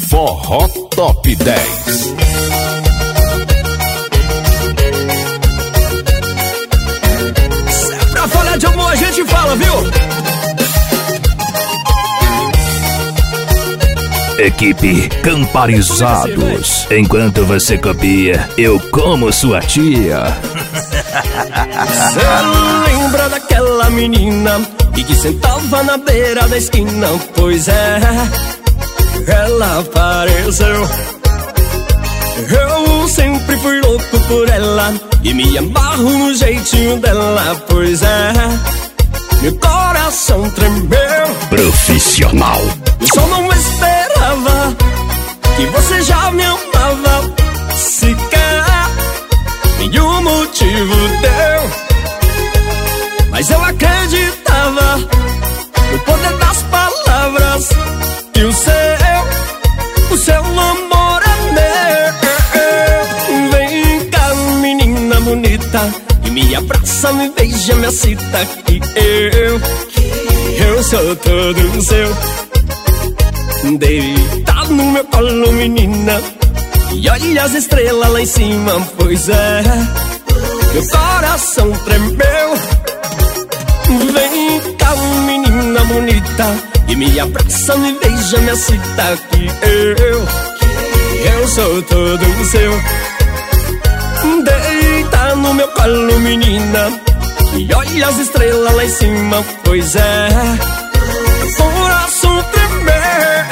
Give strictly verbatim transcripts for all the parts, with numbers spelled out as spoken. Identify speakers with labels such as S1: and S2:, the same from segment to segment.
S1: Forró Top dez.
S2: Se é pra falar de amor a gente fala, viu?
S1: Equipe Camparizados. Enquanto você copia, eu como sua tia.
S2: Cê lembra daquela menina e que sentava na beira da esquina? Pois é, ela apareceu. Eu sempre fui louco por ela e me amarro no jeitinho dela. Pois é, meu coração tremeu.
S1: Profissional.
S2: Eu só não esperava que você já me amava. Sequer nenhum motivo deu, mas eu acreditava no poder das palavras que o seu, o seu amor é meu. Vem cá, menina bonita, e me abraça, me beija, me excita, que eu, eu sou todo seu. Deitado no meu colo, menina, e olha as estrelas lá em cima. Pois é, meu coração tremeu. Vem cá, menina bonita, e me abraça, me beija, me excita, que eu, eu sou todo seu. Deita no meu colo, menina, e olha as estrelas lá em cima. Pois é, meu coração tremeu.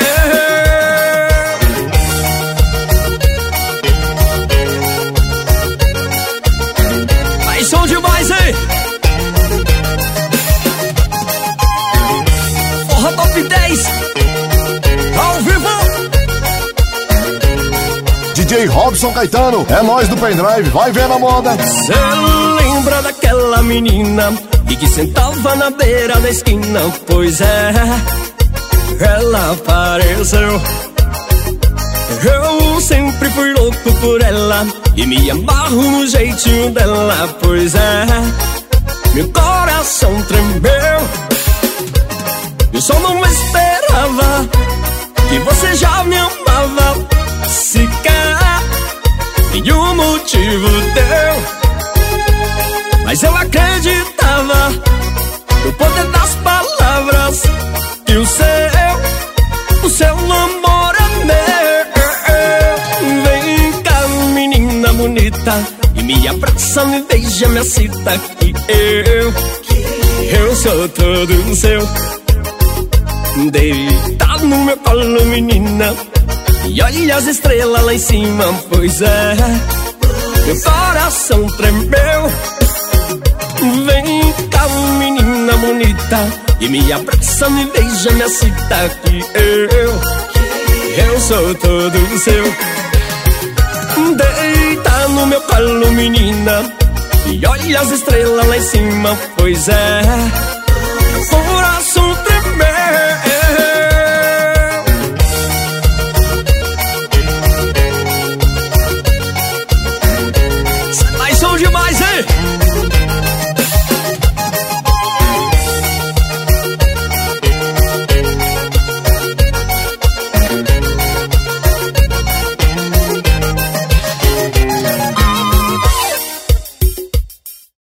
S2: Mas som demais, hein? Forró Top dez ao vivo.
S3: D J Robson Caetano, é nós do pendrive, vai ver na moda.
S2: Cê lembra daquela menina e que sentava na beira da esquina? Pois é, ela apareceu. Eu sempre fui louco por ela e me amarro no jeitinho dela. Pois é, meu coração tremeu. Eu só não esperava que você já me amava. Sequer nenhum motivo deu, mas eu acreditava no poder das palavras que o seu, o seu amor é meu. Vem cá, menina bonita, e me abraça, me beija, me excita, que eu, eu sou todo seu. Deitado no meu colo, menina, e olha as estrelas lá em cima. Pois é, meu coração tremeu. Vem cá, menina bonita, e me abraça, me beija, me excita, que eu, eu sou todo seu. Deita no meu colo, menina, e olha as estrelas lá em cima. Pois é,